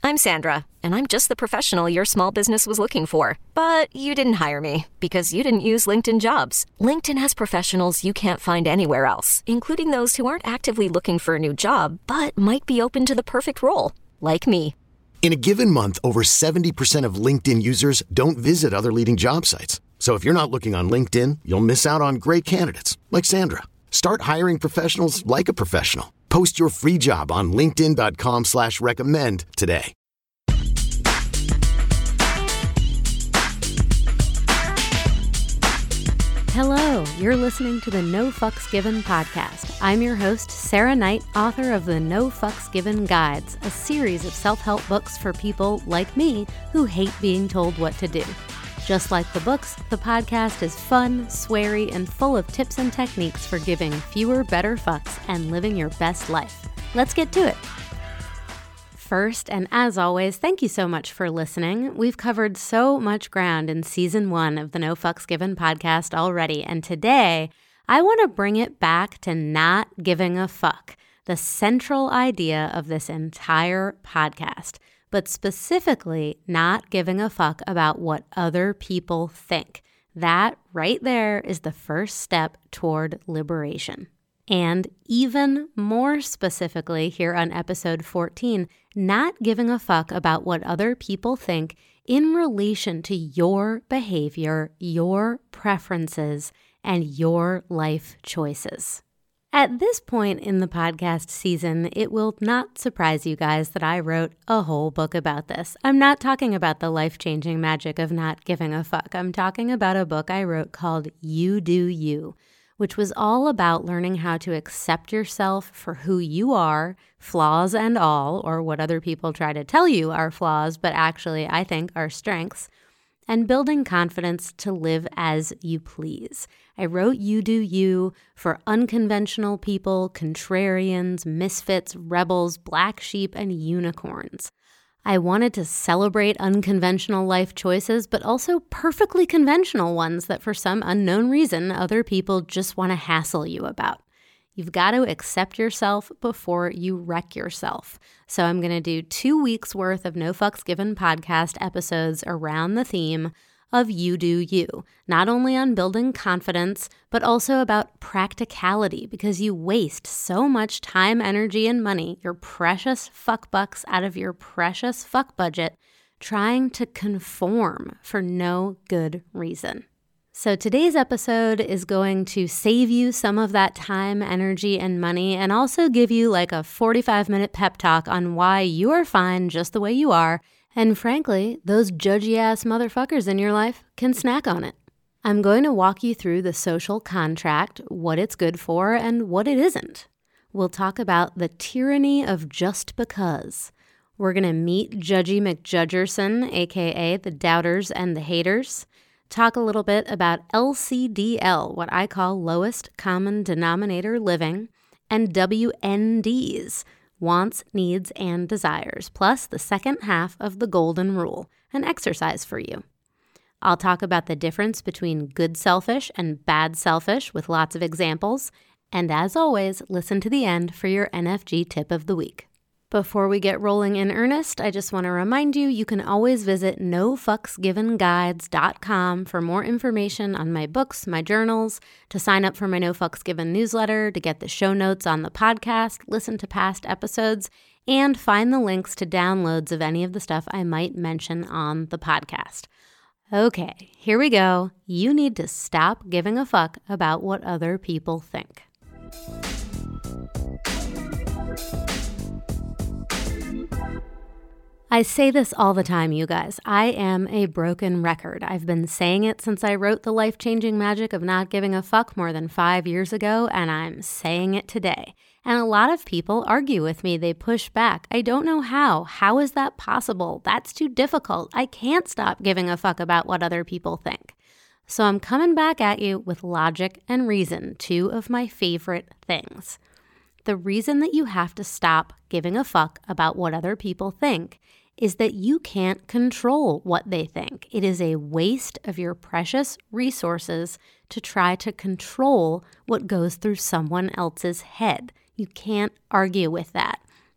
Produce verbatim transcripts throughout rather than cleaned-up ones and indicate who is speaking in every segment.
Speaker 1: I'm Sandra, and I'm just the professional your small business was looking for. But you didn't hire me because you didn't use LinkedIn Jobs. LinkedIn has professionals you can't find anywhere else, including those who aren't actively looking for a new job, but might be open to the perfect role, like me.
Speaker 2: In a given month, over seventy percent of LinkedIn users don't visit other leading job sites. So if you're not looking on LinkedIn, you'll miss out on great candidates like Sandra. Start hiring professionals like a professional. Post your free job on linkedin.com slash recommend today.
Speaker 3: Hello, you're listening to the No Fucks Given podcast. I'm your host, Sarah Knight, author of the No Fucks Given Guides, a series of self-help books for people like me who hate being told what to do. Just like the books, the podcast is fun, sweary, and full of tips and techniques for giving fewer, better fucks and living your best life. Let's get to it. First, and as always, thank you so much for listening. We've covered so much ground in season one of the No Fucks Given podcast already, and today I want to bring it back to not giving a fuck, the central idea of this entire podcast, but specifically not giving a fuck about what other people think. That right there is the first step toward liberation. And even more specifically here on episode fourteen, not giving a fuck about what other people think in relation to your behavior, your preferences, and your life choices. At this point in the podcast season, it will not surprise you guys that I wrote a whole book about this. I'm not talking about the life-changing magic of not giving a fuck. I'm talking about a book I wrote called You Do You, which was all about learning how to accept yourself for who you are, flaws and all, or what other people try to tell you are flaws, but actually I think are strengths, and building confidence to live as you please. I wrote You Do You for unconventional people, contrarians, misfits, rebels, black sheep, and unicorns. I wanted to celebrate unconventional life choices, but also perfectly conventional ones that for some unknown reason other people just want to hassle you about. You've got to accept yourself before you wreck yourself. So I'm going to do two weeks worth of No Fucks Given podcast episodes around the theme of You Do You, not only on building confidence, but also about practicality, because you waste so much time, energy, and money, your precious fuck bucks out of your precious fuck budget, trying to conform for no good reason. So today's episode is going to save you some of that time, energy, and money, and also give you like a forty-five minute pep talk on why you are fine just the way you are, and frankly, those judgy-ass motherfuckers in your life can snack on it. I'm going to walk you through the social contract, what it's good for, and what it isn't. We'll talk about the tyranny of just because. We're going to meet Judgy McJudgerson, aka the doubters and the haters. Talk a little bit about L C D L, what I call lowest common denominator living, and W N Ds, wants, needs, and desires, plus the second half of the golden rule, an exercise for you. I'll talk about the difference between good selfish and bad selfish with lots of examples, and as always, listen to the end for your N F G tip of the week. Before we get rolling in earnest, I just want to remind you, you can always visit no fucks given guides dot com for more information on my books, my journals, to sign up for my No Fucks Given newsletter, to get the show notes on the podcast, listen to past episodes, and find the links to downloads of any of the stuff I might mention on the podcast. Okay, here we go. You need to stop giving a fuck about what other people think. I say this all the time, you guys. I am a broken record. I've been saying it since I wrote The Life-Changing Magic of Not Giving a Fuck more than five years ago, and I'm saying it today. And a lot of people argue with me. They push back. I don't know how. How is that possible? That's too difficult. I can't stop giving a fuck about what other people think. So I'm coming back at you with logic and reason, two of my favorite things. The reason that you have to stop giving a fuck about what other people think is that you can't control what they think. It is a waste of your precious resources to try to control what goes through someone else's head. You can't argue with that.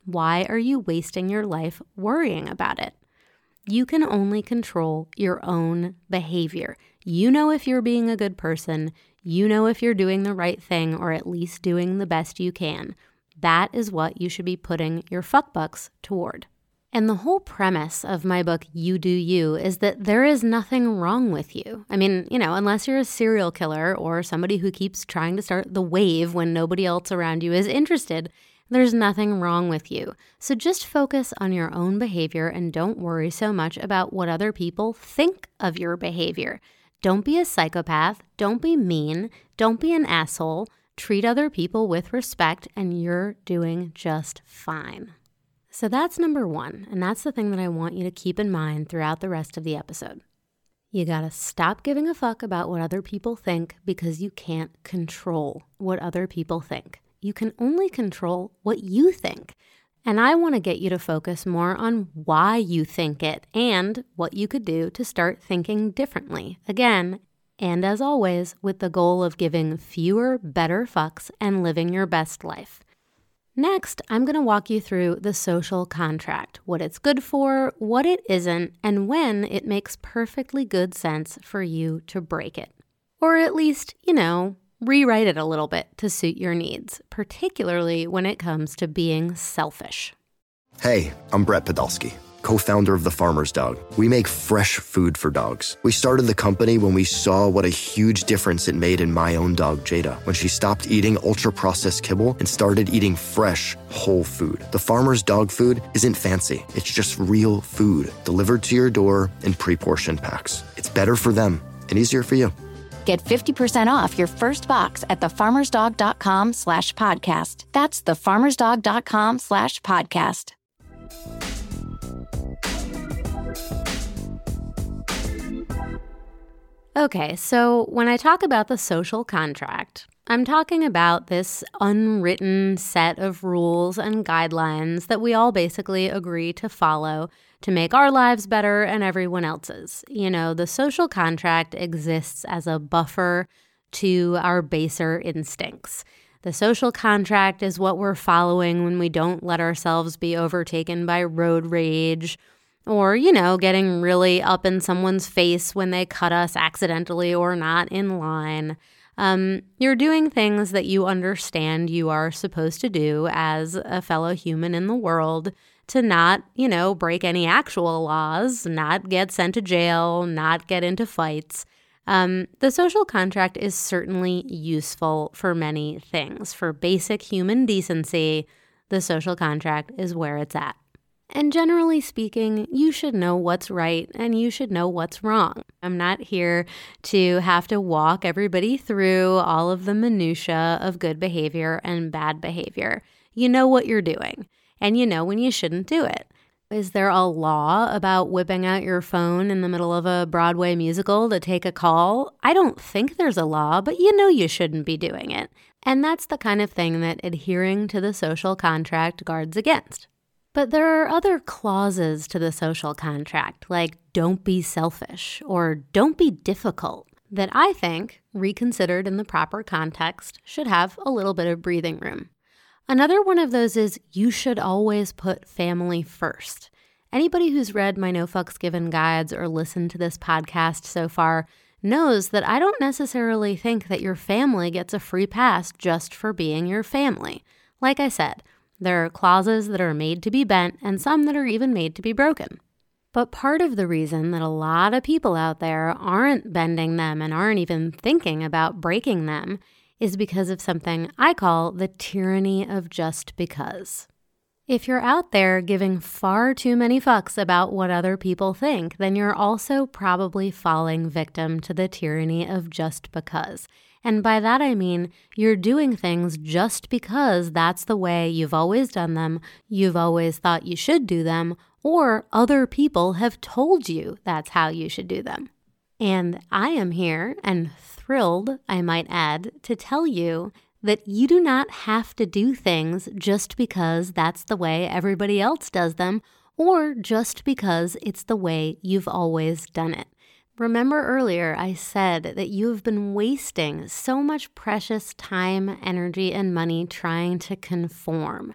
Speaker 3: Why are you wasting your life worrying about it? You can only control your own behavior. You know if you're being a good person. You know if you're doing the right thing or at least doing the best you can. That is what you should be putting your fuck bucks toward. And the whole premise of my book, You Do You, is that there is nothing wrong with you. I mean, you know, unless you're a serial killer or somebody who keeps trying to start the wave when nobody else around you is interested, there's nothing wrong with you. So just focus on your own behavior and don't worry so much about what other people think of your behavior. Don't be a psychopath. Don't be mean. Don't be an asshole. Treat other people with respect, and you're doing just fine. So that's number one, and that's the thing that I want you to keep in mind throughout the rest of the episode. You gotta stop giving a fuck about what other people think because you can't control what other people think. You can only control what you think. And I want to get you to focus more on why you think it and what you could do to start thinking differently. Again, and as always, with the goal of giving fewer, better fucks and living your best life. Next, I'm going to walk you through the social contract, what it's good for, what it isn't, and when it makes perfectly good sense for you to break it. Or at least, you know, rewrite it a little bit to suit your needs, particularly when it comes to being selfish.
Speaker 4: Hey, I'm Brett Podolsky, co-founder of The Farmer's Dog. We make fresh food for dogs. We started the company when we saw what a huge difference it made in my own dog, Jada, when she stopped eating ultra-processed kibble and started eating fresh, whole food. The Farmer's Dog food isn't fancy. It's just real food delivered to your door in pre-portioned packs. It's better for them and easier for you.
Speaker 5: Get fifty percent off your first box at thefarmersdog.com slash podcast. That's thefarmersdog.com slash podcast.
Speaker 3: Okay, so when I talk about the social contract, I'm talking about this unwritten set of rules and guidelines that we all basically agree to follow to make our lives better and everyone else's. You know, the social contract exists as a buffer to our baser instincts. The social contract is what we're following when we don't let ourselves be overtaken by road rage or, you know, getting really up in someone's face when they cut us accidentally or not in line. Um, you're doing things that you understand you are supposed to do as a fellow human in the world to not, you know, break any actual laws, not get sent to jail, not get into fights. Um, the social contract is certainly useful for many things. For basic human decency, the social contract is where it's at. And generally speaking, you should know what's right and you should know what's wrong. I'm not here to have to walk everybody through all of the minutia of good behavior and bad behavior. You know what you're doing, and you know when you shouldn't do it. Is there a law about whipping out your phone in the middle of a Broadway musical to take a call? I don't think there's a law, but you know you shouldn't be doing it. And that's the kind of thing that adhering to the social contract guards against. But there are other clauses to the social contract, like don't be selfish or don't be difficult, that I think, reconsidered in the proper context, should have a little bit of breathing room. Another one of those is you should always put family first. Anybody who's read my No Fucks Given guides or listened to this podcast so far knows that I don't necessarily think that your family gets a free pass just for being your family. Like I said, there are clauses that are made to be bent and some that are even made to be broken. But part of the reason that a lot of people out there aren't bending them and aren't even thinking about breaking them is because of something I call the tyranny of just because. If you're out there giving far too many fucks about what other people think, then you're also probably falling victim to the tyranny of just because. And by that I mean you're doing things just because that's the way you've always done them, you've always thought you should do them, or other people have told you that's how you should do them. And I am here, and thrilled, I might add, to tell you that you do not have to do things just because that's the way everybody else does them, or just because it's the way you've always done it. Remember earlier I said that you have been wasting so much precious time, energy, and money trying to conform.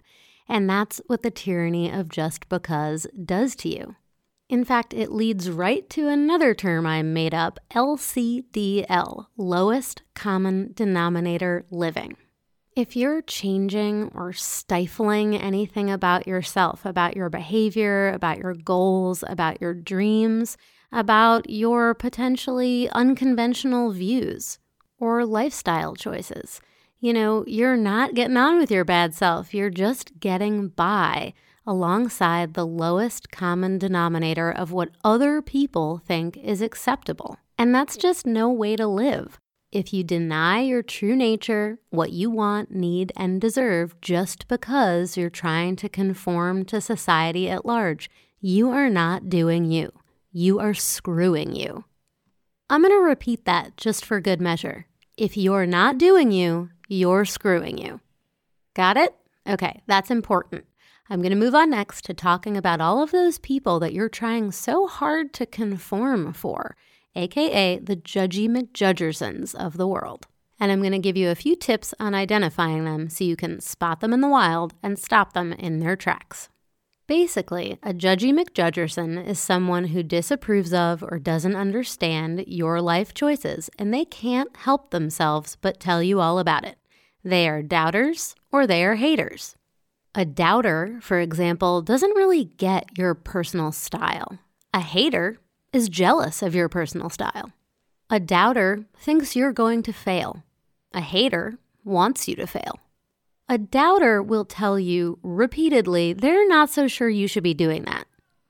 Speaker 3: And that's what the tyranny of just because does to you. In fact, it leads right to another term I made up, L C D L, lowest common denominator living. If you're changing or stifling anything about yourself, about your behavior, about your goals, about your dreams, about your potentially unconventional views or lifestyle choices, you know, you're not getting on with your bad self. You're just getting by alongside the lowest common denominator of what other people think is acceptable. And that's just no way to live. If you deny your true nature, what you want, need, and deserve just because you're trying to conform to society at large, you are not doing you. You are screwing you. I'm going to repeat that just for good measure. If you're not doing you, you're screwing you. Got it? Okay, that's important. I'm going to move on next to talking about all of those people that you're trying so hard to conform for, aka the Judgy McJudgersons of the world. And I'm going to give you a few tips on identifying them so you can spot them in the wild and stop them in their tracks. Basically, a Judgy McJudgerson is someone who disapproves of or doesn't understand your life choices, and they can't help themselves but tell you all about it. They are doubters or they are haters. A doubter, for example, doesn't really get your personal style. A hater is jealous of your personal style. A doubter thinks you're going to fail. A hater wants you to fail. A doubter will tell you repeatedly they're not so sure you should be doing that.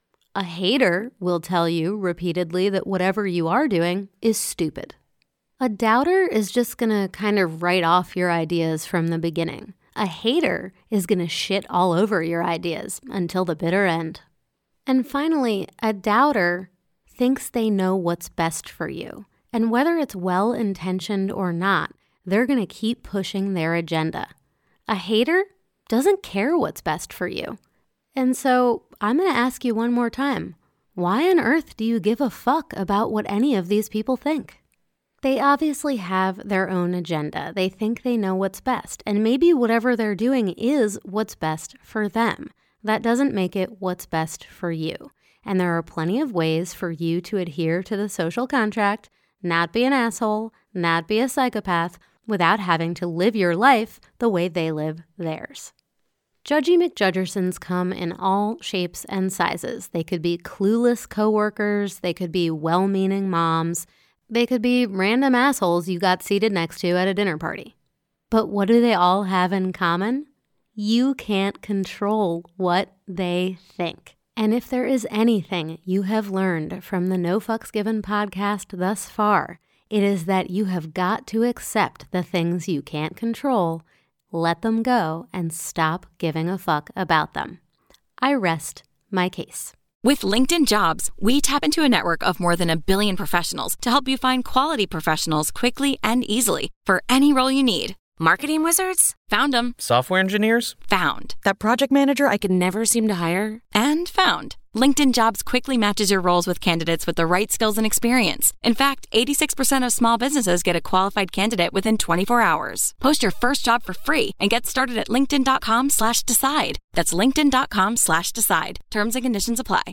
Speaker 3: A hater will tell you repeatedly that whatever you are doing is stupid. A doubter is just going to kind of write off your ideas from the beginning. A hater is going to shit all over your ideas until the bitter end. And finally, a doubter thinks they know what's best for you. And whether it's well-intentioned or not, they're going to keep pushing their agenda. A hater doesn't care what's best for you. And so I'm going to ask you one more time. Why on earth do you give a fuck about what any of these people think? They obviously have their own agenda. They think they know what's best. And maybe whatever they're doing is what's best for them. That doesn't make it what's best for you. And there are plenty of ways for you to adhere to the social contract, not be an asshole, not be a psychopath, without having to live your life the way they live theirs. Judgy McJudgersons come in all shapes and sizes. They could be clueless coworkers. They could be well-meaning moms. They could be random assholes you got seated next to at a dinner party. But what do they all have in common? You can't control what they think. And if there is anything you have learned from the No Fucks Given podcast thus far, it is that you have got to accept the things you can't control, let them go, and stop giving a fuck about them. I rest my case.
Speaker 6: With LinkedIn Jobs, we tap into a network of more than a billion professionals to help you find quality professionals quickly and easily for any role you need. Marketing wizards? Found them.
Speaker 7: Software engineers?
Speaker 6: Found.
Speaker 8: That project manager I could never seem to hire?
Speaker 6: And found. LinkedIn Jobs quickly matches your roles with candidates with the right skills and experience. In fact, eighty-six percent of small businesses get a qualified candidate within twenty-four hours. Post your first job for free and get started at linkedin.com slash decide. That's linkedin.com slash decide. Terms and conditions apply.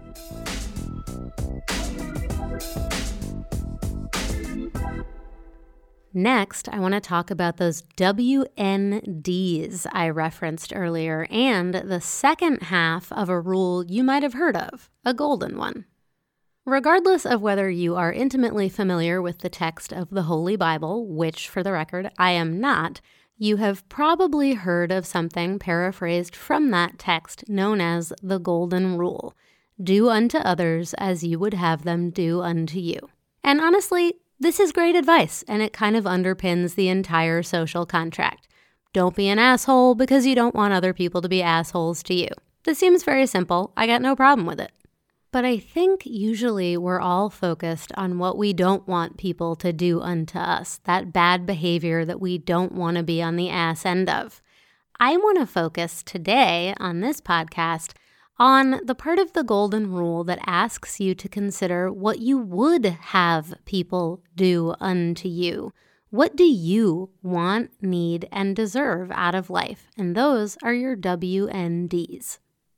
Speaker 3: Next, I want to talk about those W N Ds I referenced earlier and the second half of a rule you might have heard of, a golden one. Regardless of whether you are intimately familiar with the text of the Holy Bible, which, for the record, I am not, you have probably heard of something paraphrased from that text known as the Golden Rule. Do unto others as you would have them do unto you. And honestly, this is great advice, and it kind of underpins the entire social contract. Don't be an asshole because you don't want other people to be assholes to you. This seems very simple. I got no problem with it. But I think usually we're all focused on what we don't want people to do unto us, that bad behavior that we don't want to be on the ass end of. I want to focus today on this podcast on the part of the Golden Rule that asks you to consider what you would have people do unto you. What do you want, need, and deserve out of life? And those are your W N Ds.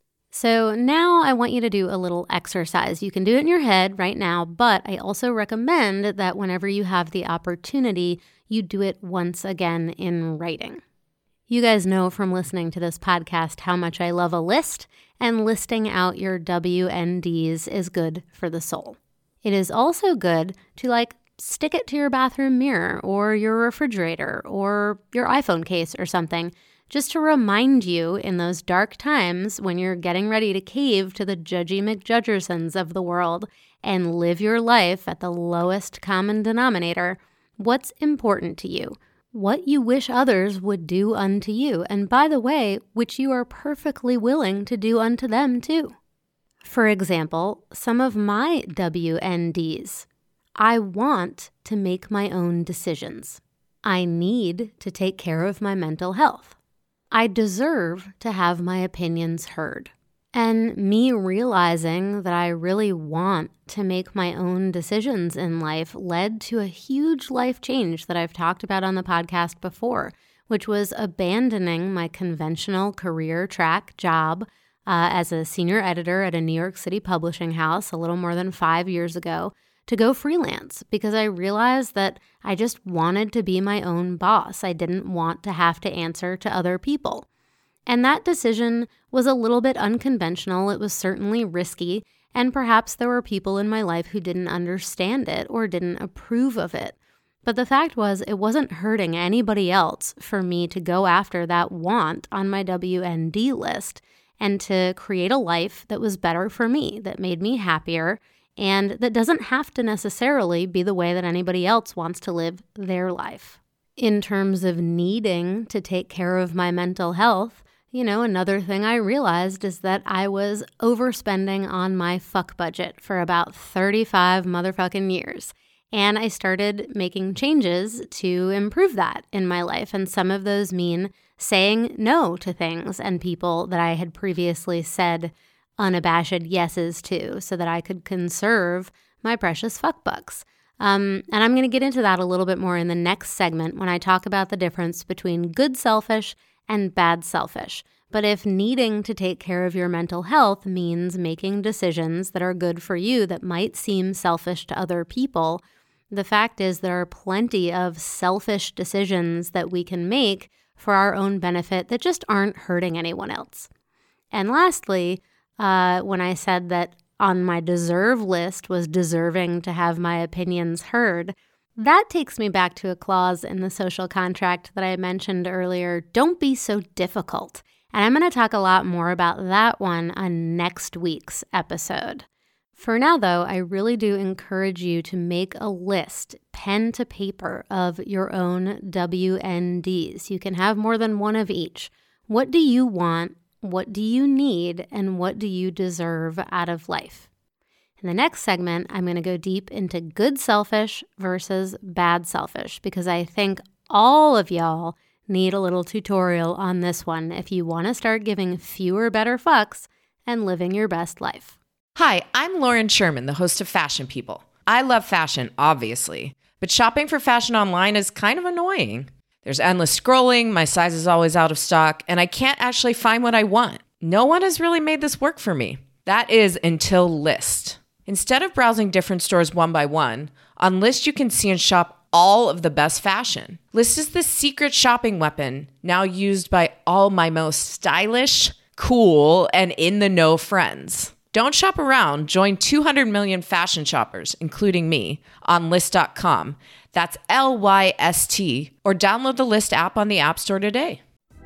Speaker 3: So now I want you to do a little exercise. You can do it in your head right now, but I also recommend that whenever you have the opportunity, you do it once again in writing. You guys know from listening to this podcast how much I love a list, and listing out your W N Ds is good for the soul. It is also good to like stick it to your bathroom mirror or your refrigerator or your iPhone case or something, just to remind you in those dark times when you're getting ready to cave to the judgy McJudgersons of the world and live your life at the lowest common denominator, what's important to you, what you wish others would do unto you, and by the way, which you are perfectly willing to do unto them too. For example, some of my W N Ds. I want to make my own decisions. I need to take care of my mental health. I deserve to have my opinions heard. And me realizing that I really want to make my own decisions in life led to a huge life change that I've talked about on the podcast before, which was abandoning my conventional career track job uh, as a senior editor at a New York City publishing house a little more than five years ago to go freelance, because I realized that I just wanted to be my own boss. I didn't want to have to answer to other people. And that decision was a little bit unconventional. It was certainly risky, and perhaps there were people in my life who didn't understand it or didn't approve of it. But the fact was, it wasn't hurting anybody else for me to go after that want on my W N D list and to create a life that was better for me, that made me happier, and that doesn't have to necessarily be the way that anybody else wants to live their life. In terms of needing to take care of my mental health, you know, another thing I realized is that I was overspending on my fuck budget for about thirty-five motherfucking years. And I started making changes to improve that in my life. And some of those mean saying no to things and people that I had previously said unabashed yeses to so that I could conserve my precious fuck bucks. Um, and I'm going to get into that a little bit more in the next segment when I talk about the difference between good selfish and bad selfish. But if needing to take care of your mental health means making decisions that are good for you that might seem selfish to other people, the fact is there are plenty of selfish decisions that we can make for our own benefit that just aren't hurting anyone else. And lastly, Uh, when I said that on my deserve list was deserving to have my opinions heard, that takes me back to a clause in the social contract that I mentioned earlier, don't be so difficult. And I'm going to talk a lot more about that one on next week's episode. For now, though, I really do encourage you to make a list, pen to paper, of your own W N Ds. You can have more than one of each. What do you want? What do you need, and what do you deserve out of life? In the next segment, I'm going to go deep into good selfish versus bad selfish, because I think all of y'all need a little tutorial on this one if you want to start giving fewer better fucks and living your best life.
Speaker 7: Hi, I'm Lauren Sherman, the host of Fashion People. I love fashion, obviously, but shopping for fashion online is kind of annoying. There's endless scrolling, my size is always out of stock, and I can't actually find what I want. No one has really made this work for me. That is until Lyst. Instead of browsing different stores one by one, on Lyst you can see and shop all of the best fashion. Lyst is the secret shopping weapon now used by all my most stylish, cool, and in-the-know friends. Don't shop around. Join two hundred million fashion shoppers, including me, on Lyst dot com. That's L Y S T, or download the Lyst app on the App Store today.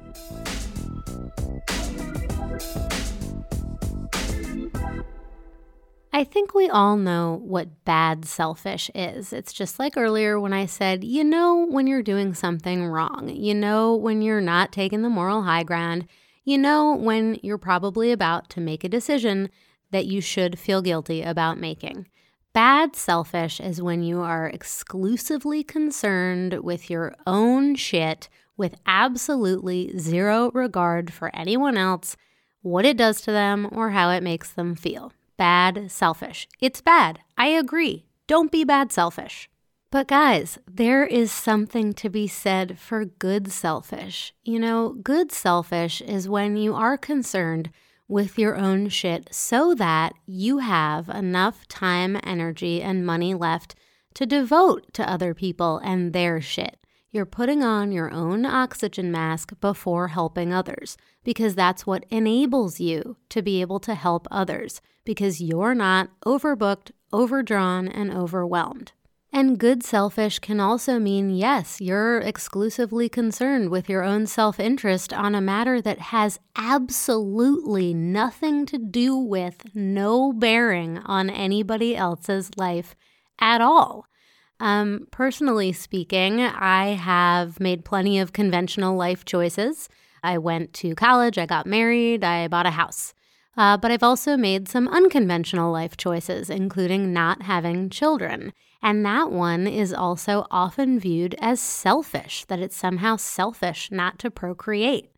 Speaker 3: I think we all know what bad selfish is. It's just like earlier when I said, you know when you're doing something wrong. You know when you're not taking the moral high ground. You know when you're probably about to make a decision that you should feel guilty about making. Bad selfish is when you are exclusively concerned with your own shit with absolutely zero regard for anyone else, what it does to them, or how it makes them feel. Bad selfish. It's bad. I agree. Don't be bad selfish. But guys, there is something to be said for good selfish. You know, good selfish is when you are concerned with your own shit so that you have enough time, energy, and money left to devote to other people and their shit. You're putting on your own oxygen mask before helping others because that's what enables you to be able to help others because you're not overbooked, overdrawn, and overwhelmed. And good selfish can also mean, yes, you're exclusively concerned with your own self-interest on a matter that has absolutely nothing to do with, no bearing on anybody else's life at all. Um, personally speaking, I have made plenty of conventional life choices. I went to college, I got married, I bought a house. Uh, but I've also made some unconventional life choices, including not having children. And that one is also often viewed as selfish, that it's somehow selfish not to procreate.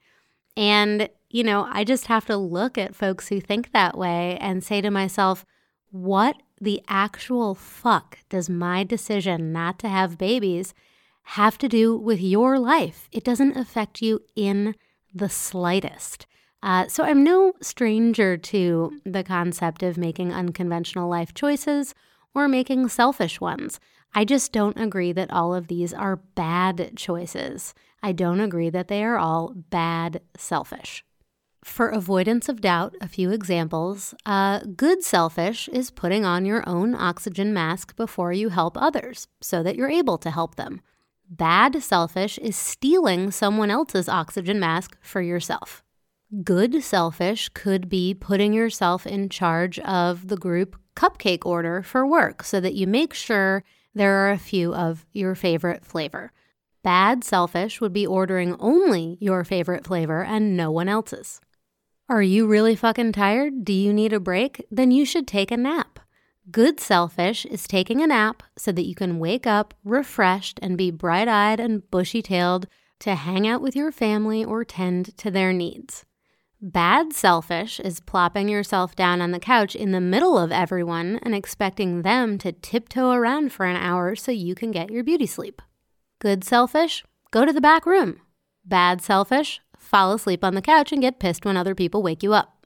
Speaker 3: And, you know, I just have to look at folks who think that way and say to myself, what the actual fuck does my decision not to have babies have to do with your life? It doesn't affect you in the slightest. Uh, so I'm no stranger to the concept of making unconventional life choices or making selfish ones. I just don't agree that all of these are bad choices. I don't agree that they are all bad selfish. For avoidance of doubt, a few examples. Uh, good selfish is putting on your own oxygen mask before you help others so that you're able to help them. Bad selfish is stealing someone else's oxygen mask for yourself. Good selfish could be putting yourself in charge of the group cupcake order for work so that you make sure there are a few of your favorite flavor. Bad selfish would be ordering only your favorite flavor and no one else's. Are you really fucking tired? Do you need a break? Then you should take a nap. Good selfish is taking a nap so that you can wake up refreshed and be bright-eyed and bushy-tailed to hang out with your family or tend to their needs. Bad selfish is plopping yourself down on the couch in the middle of everyone and expecting them to tiptoe around for an hour so you can get your beauty sleep. Good selfish, go to the back room. Bad selfish, fall asleep on the couch and get pissed when other people wake you up.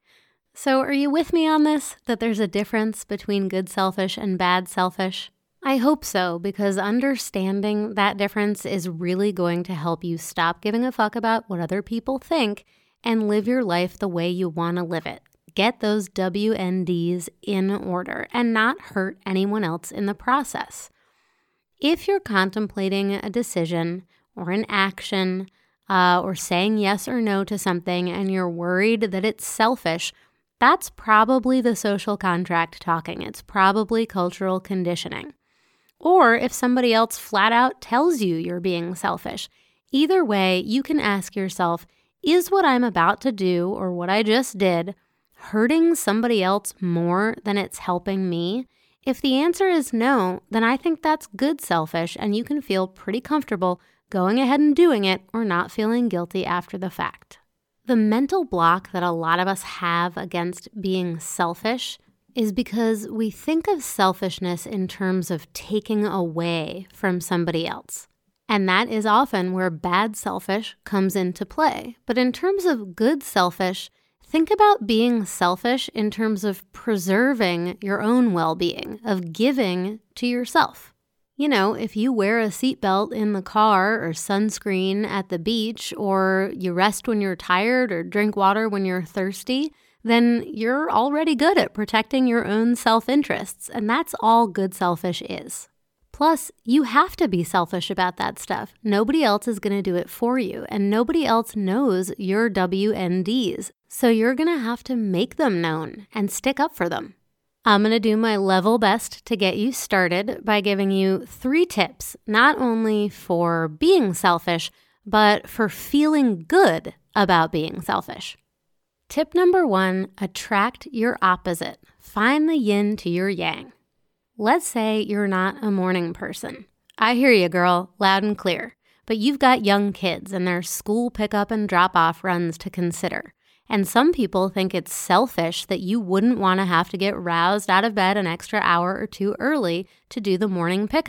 Speaker 3: So are you with me on this, that there's a difference between good selfish and bad selfish? I hope so, because understanding that difference is really going to help you stop giving a fuck about what other people think and live your life the way you want to live it. Get those W N Ds in order and not hurt anyone else in the process. If you're contemplating a decision or an action uh, or saying yes or no to something and you're worried that it's selfish, that's probably the social contract talking. It's probably cultural conditioning. Or if somebody else flat out tells you you're being selfish, either way, you can ask yourself, is what I'm about to do or what I just did hurting somebody else more than it's helping me? If the answer is no, then I think that's good selfish and you can feel pretty comfortable going ahead and doing it or not feeling guilty after the fact. The mental block that a lot of us have against being selfish is because we think of selfishness in terms of taking away from somebody else. And that is often where bad selfish comes into play. But in terms of good selfish, think about being selfish in terms of preserving your own well-being, of giving to yourself. You know, if you wear a seatbelt in the car or sunscreen at the beach, or you rest when you're tired or drink water when you're thirsty, then you're already good at protecting your own self-interests. And that's all good selfish is. Plus, you have to be selfish about that stuff. Nobody else is going to do it for you, and nobody else knows your W N Ds. So you're going to have to make them known and stick up for them. I'm going to do my level best to get you started by giving you three tips, not only for being selfish, but for feeling good about being selfish. Tip number one, attract your opposite. Find the yin to your yang. Let's say you're not a morning person. I hear you, girl, loud and clear. But you've got young kids and there's school pickup and drop-off runs to consider. And some people think it's selfish that you wouldn't want to have to get roused out of bed an extra hour or two early to do the morning pickup.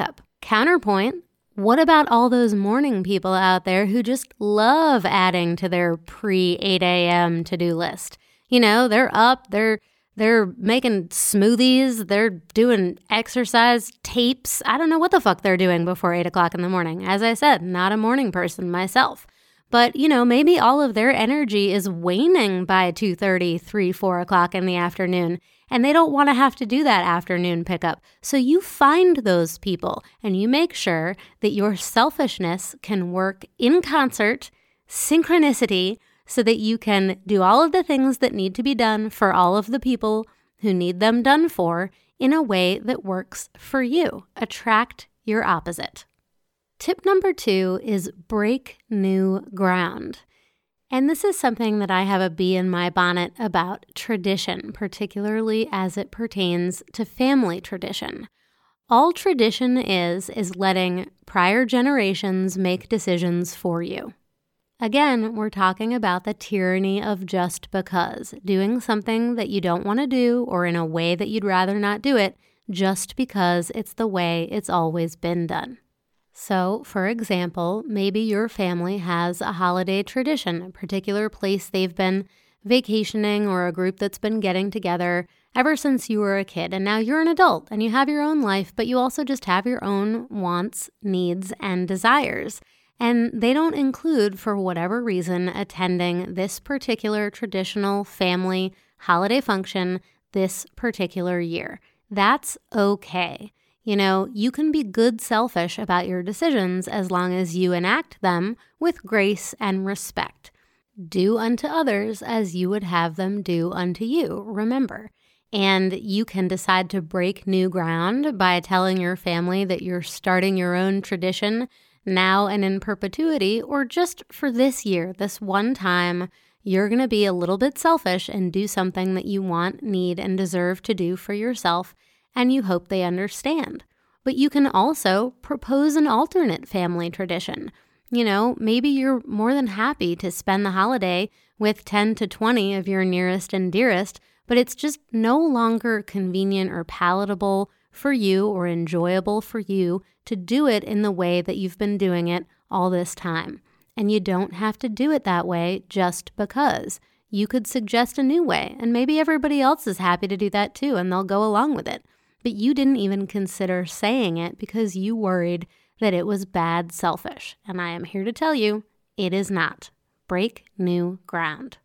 Speaker 3: Counterpoint, what about all those morning people out there who just love adding to their pre eight a.m. to-do list? You know, they're up, they're they're making smoothies, they're doing exercise tapes. I don't know what the fuck they're doing before eight o'clock in the morning. As I said, not a morning person myself. But, you know, maybe all of their energy is waning by two thirty, three, four o'clock in the afternoon, and they don't want to have to do that afternoon pickup. So you find those people and you make sure that your selfishness can work in concert, synchronicity, so that you can do all of the things that need to be done for all of the people who need them done for in a way that works for you. Attract your opposite. Tip number two is break new ground. And this is something that I have a bee in my bonnet about tradition, particularly as it pertains to family tradition. All tradition is, is letting prior generations make decisions for you. Again, we're talking about the tyranny of just because, doing something that you don't want to do or in a way that you'd rather not do it just because it's the way it's always been done. So, for example, maybe your family has a holiday tradition, a particular place they've been vacationing or a group that's been getting together ever since you were a kid. And now you're an adult and you have your own life, but you also just have your own wants, needs, and desires. And they don't include, for whatever reason, attending this particular traditional family holiday function this particular year. That's okay. You know, you can be good selfish about your decisions as long as you enact them with grace and respect. Do unto others as you would have them do unto you, remember. And you can decide to break new ground by telling your family that you're starting your own tradition now and in perpetuity, or just for this year, this one time, you're going to be a little bit selfish and do something that you want, need, and deserve to do for yourself, and you hope they understand. But you can also propose an alternate family tradition. You know, maybe you're more than happy to spend the holiday with ten to twenty of your nearest and dearest, but it's just no longer convenient or palatable for you or enjoyable for you to do it in the way that you've been doing it all this time. And you don't have to do it that way just because. You could suggest a new way, and maybe everybody else is happy to do that too, and they'll go along with it. But you didn't even consider saying it because you worried that it was bad selfish. And I am here to tell you, it is not. Break new ground.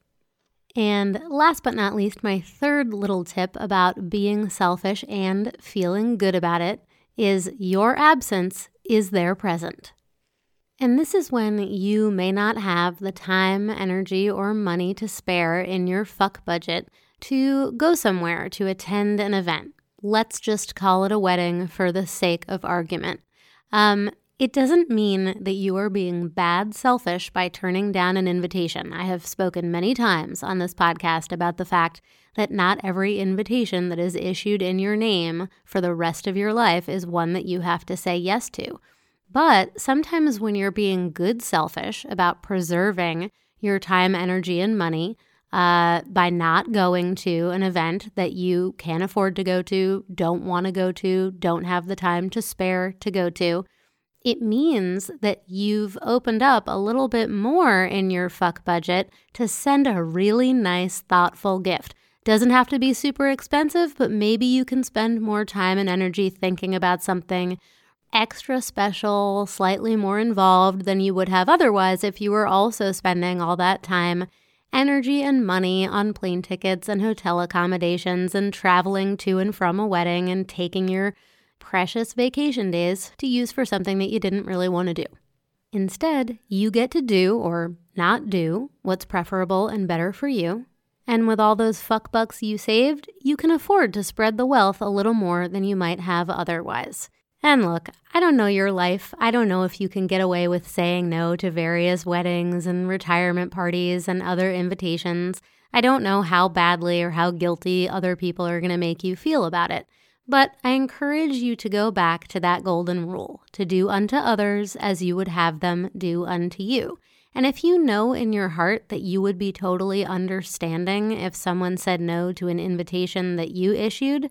Speaker 3: And last but not least, my third little tip about being selfish and feeling good about it is your absence is their present. And this is when you may not have the time, energy, or money to spare in your fuck budget to go somewhere to attend an event. Let's just call it a wedding for the sake of argument. Um, it doesn't mean that you are being bad selfish by turning down an invitation. I have spoken many times on this podcast about the fact that not every invitation that is issued in your name for the rest of your life is one that you have to say yes to. But sometimes when you're being good selfish about preserving your time, energy, and money uh, by not going to an event that you can't afford to go to, don't want to go to, don't have the time to spare to go to, it means that you've opened up a little bit more in your fuck budget to send a really nice, thoughtful gift. Doesn't have to be super expensive, but maybe you can spend more time and energy thinking about something extra special, slightly more involved than you would have otherwise if you were also spending all that time, energy, and money on plane tickets and hotel accommodations and traveling to and from a wedding and taking your precious vacation days to use for something that you didn't really want to do. Instead, you get to do or not do what's preferable and better for you. And with all those fuck bucks you saved, you can afford to spread the wealth a little more than you might have otherwise. And look, I don't know your life. I don't know if you can get away with saying no to various weddings and retirement parties and other invitations. I don't know how badly or how guilty other people are going to make you feel about it. But I encourage you to go back to that golden rule, to do unto others as you would have them do unto you. And if you know in your heart that you would be totally understanding if someone said no to an invitation that you issued,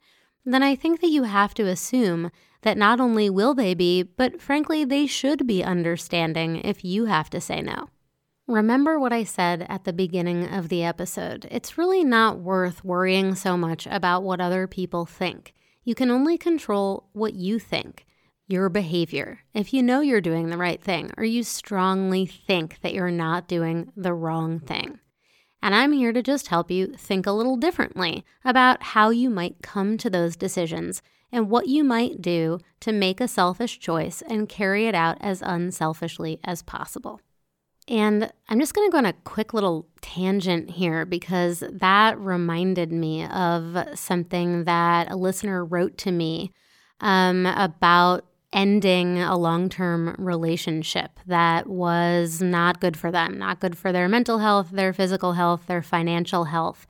Speaker 3: then I think that you have to assume that not only will they be, but frankly, they should be understanding if you have to say no. Remember what I said at the beginning of the episode. It's really not worth worrying so much about what other people think. You can only control what you think, your behavior. If you know you're doing the right thing, or you strongly think that you're not doing the wrong thing. And I'm here to just help you think a little differently about how you might come to those decisions and what you might do to make a selfish choice and carry it out as unselfishly as possible. And I'm just going to go on a quick little tangent here because that reminded me of something that a listener wrote to me um, about ending a long-term relationship that was not good for them, not good for their mental health, their physical health, their financial health.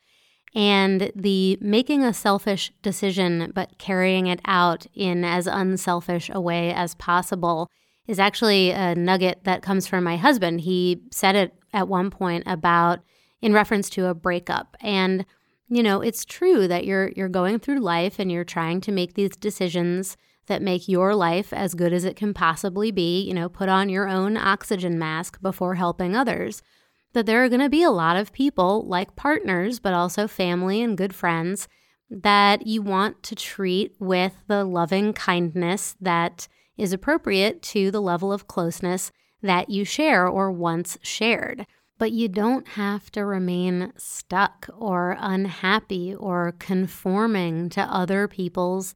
Speaker 3: And the making a selfish decision but carrying it out in as unselfish a way as possible is actually a nugget that comes from my husband. He said it at one point about, in reference to a breakup. And, you know, it's true that you're you're going through life and you're trying to make these decisions that make your life as good as it can possibly be. You know, put on your own oxygen mask before helping others. But there are going to be a lot of people, like partners, but also family and good friends, that you want to treat with the loving kindness that is appropriate to the level of closeness that you share or once shared. But you don't have to remain stuck or unhappy or conforming to other people's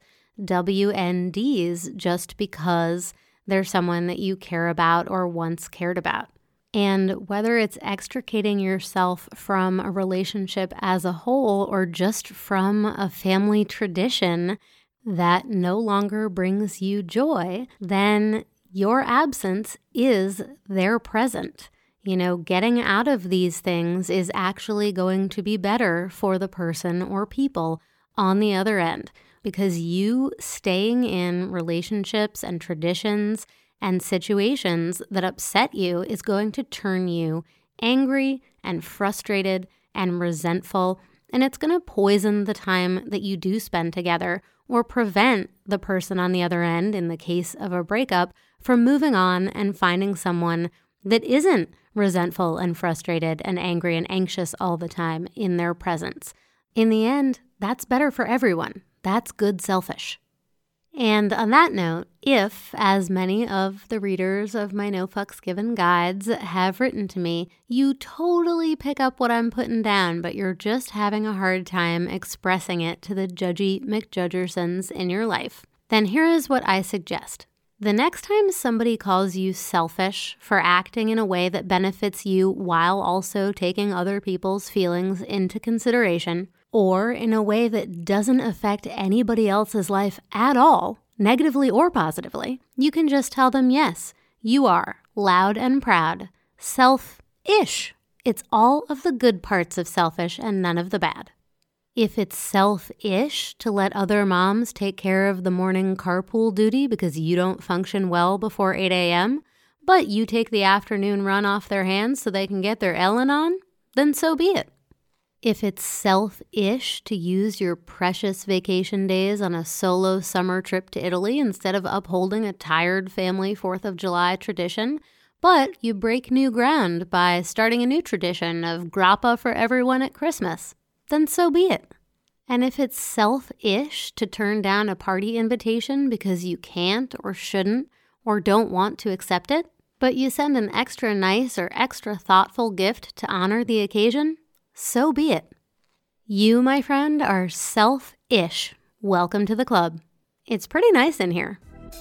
Speaker 3: W N Ds just because they're someone that you care about or once cared about. And whether it's extricating yourself from a relationship as a whole or just from a family tradition that no longer brings you joy, then your absence is their present. You know, getting out of these things is actually going to be better for the person or people on the other end, because you staying in relationships and traditions and situations that upset you is going to turn you angry and frustrated and resentful, and it's going to poison the time that you do spend together or prevent the person on the other end, in the case of a breakup, from moving on and finding someone that isn't resentful and frustrated and angry and anxious all the time in their presence. In the end, that's better for everyone. That's good selfish. And on that note, if, as many of the readers of my No Fucks Given guides have written to me, you totally pick up what I'm putting down, but you're just having a hard time expressing it to the judgy McJudgersons in your life, then here is what I suggest. The next time somebody calls you selfish for acting in a way that benefits you while also taking other people's feelings into consideration, or in a way that doesn't affect anybody else's life at all, negatively or positively, you can just tell them, yes, you are loud and proud, self-ish. It's all of the good parts of selfish and none of the bad. If it's self-ish to let other moms take care of the morning carpool duty because you don't function well before eight a.m., but you take the afternoon run off their hands so they can get their Ellen on, then so be it. If it's self-ish to use your precious vacation days on a solo summer trip to Italy instead of upholding a tired family fourth of July tradition, but you break new ground by starting a new tradition of grappa for everyone at Christmas, then so be it. And if it's self-ish to turn down a party invitation because you can't or shouldn't or don't want to accept it, but you send an extra nice or extra thoughtful gift to honor the occasion, so be it. You, my friend, are self-ish. Welcome to the club. It's pretty nice in here.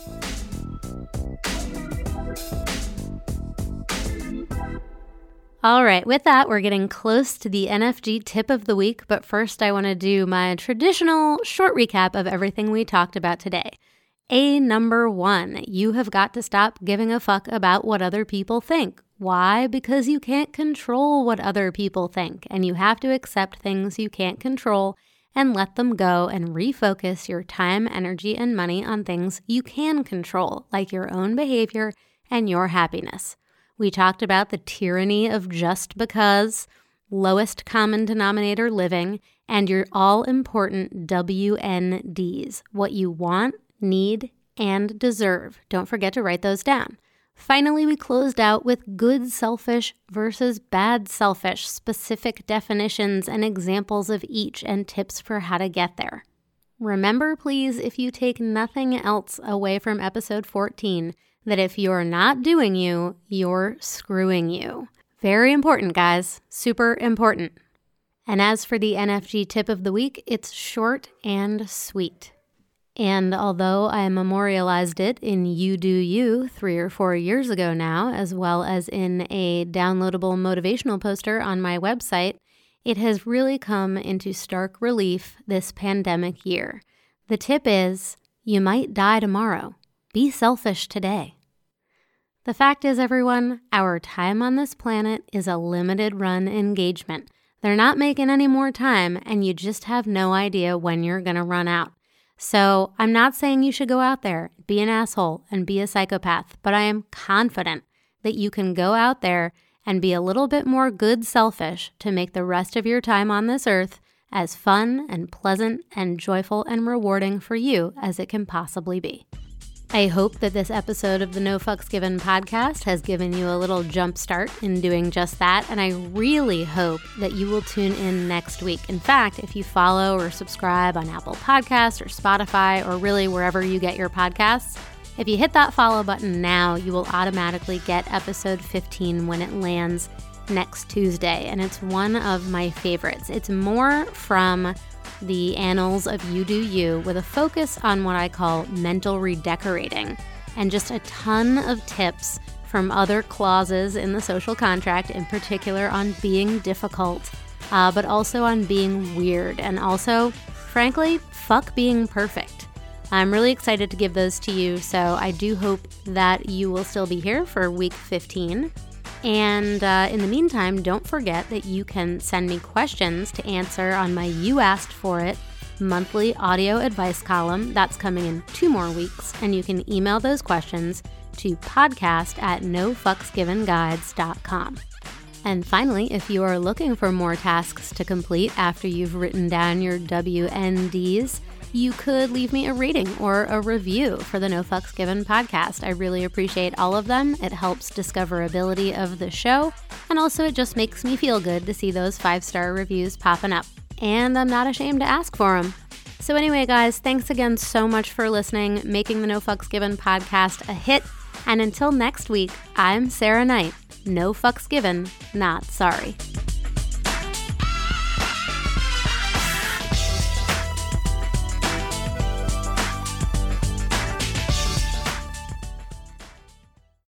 Speaker 3: All right, with that, we're getting close to the N F G tip of the week, but first I want to do my traditional short recap of everything we talked about today. A number one, you have got to stop giving a fuck about what other people think. Why? Because you can't control what other people think, and you have to accept things you can't control and let them go and refocus your time, energy, and money on things you can control, like your own behavior and your happiness. We talked about the tyranny of just because, lowest common denominator living, and your all-important W N Ds, what you want, need, and deserve. Don't forget to write those down. Finally, we closed out with good selfish versus bad selfish, specific definitions and examples of each and tips for how to get there. Remember, please, if you take nothing else away from episode fourteen, that if you're not doing you, you're screwing you. Very important, guys. Super important. And as for the N F G tip of the week, it's short and sweet. And although I memorialized it in You Do You three or four years ago now, as well as in a downloadable motivational poster on my website, it has really come into stark relief this pandemic year. The tip is, you might die tomorrow. Be selfish today. The fact is, everyone, our time on this planet is a limited run engagement. They're not making any more time, and you just have no idea when you're going to run out. So I'm not saying you should go out there, be an asshole, and be a psychopath, but I am confident that you can go out there and be a little bit more good selfish to make the rest of your time on this earth as fun and pleasant and joyful and rewarding for you as it can possibly be. I hope that this episode of the No Fucks Given podcast has given you a little jump start in doing just that, and I really hope that you will tune in next week. In fact, if you follow or subscribe on Apple Podcasts or Spotify or really wherever you get your podcasts, if you hit that follow button now, you will automatically get episode fifteen when it lands next Tuesday, and it's one of my favorites. It's more from the annals of You Do You with a focus on what I call mental redecorating and just a ton of tips from other clauses in the social contract, in particular on being difficult, uh, but also on being weird and also, frankly, fuck being perfect. I'm really excited to give those to you, so I do hope that you will still be here for week fifteen. And uh, in the meantime, don't forget that you can send me questions to answer on my You Asked For It monthly audio advice column. That's coming in two more weeks, and you can email those questions to podcast at no fucks given guides dot com. And finally, if you are looking for more tasks to complete after you've written down your W N Ds, you could leave me a rating or a review for the No Fucks Given podcast. I really appreciate all of them. It helps discoverability of the show, and also it just makes me feel good to see those five-star reviews popping up. And I'm not ashamed to ask for them. So anyway, guys, thanks again so much for listening, making the No Fucks Given podcast a hit. And until next week, I'm Sarah Knight. No fucks given, not sorry.